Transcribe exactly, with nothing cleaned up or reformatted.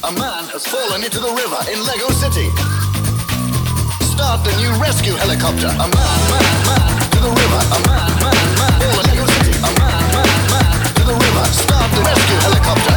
A man has fallen into the river in Lego City. Start the new rescue helicopter. A man, man, man, to the river. A man, man, man, fallen in Lego City. A man, man, man, to the river. Start the rescue helicopter.